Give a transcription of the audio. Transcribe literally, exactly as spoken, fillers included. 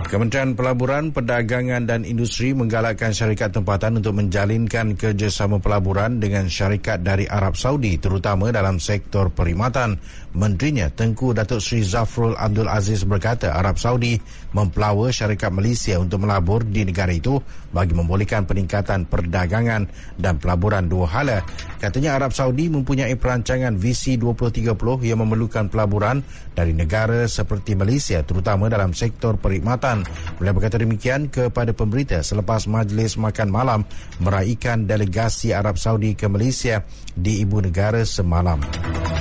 Kementerian Pelaburan, Perdagangan dan Industri menggalakkan syarikat tempatan untuk menjalinkan kerjasama pelaburan dengan syarikat dari Arab Saudi terutama dalam sektor perkhidmatan. Menterinya Tengku Datuk Seri Zafrul Abdul Aziz berkata Arab Saudi mempelawa syarikat Malaysia untuk melabur di negara itu bagi membolehkan peningkatan perdagangan dan pelaburan dua hala. Katanya Arab Saudi mempunyai perancangan Visi dua ribu tiga puluh yang memerlukan pelaburan dari negara seperti Malaysia terutama dalam sektor perkhidmatan. Beliau berkata demikian kepada pemberita selepas majlis makan malam meraikan delegasi Arab Saudi ke Malaysia di ibu negara semalam.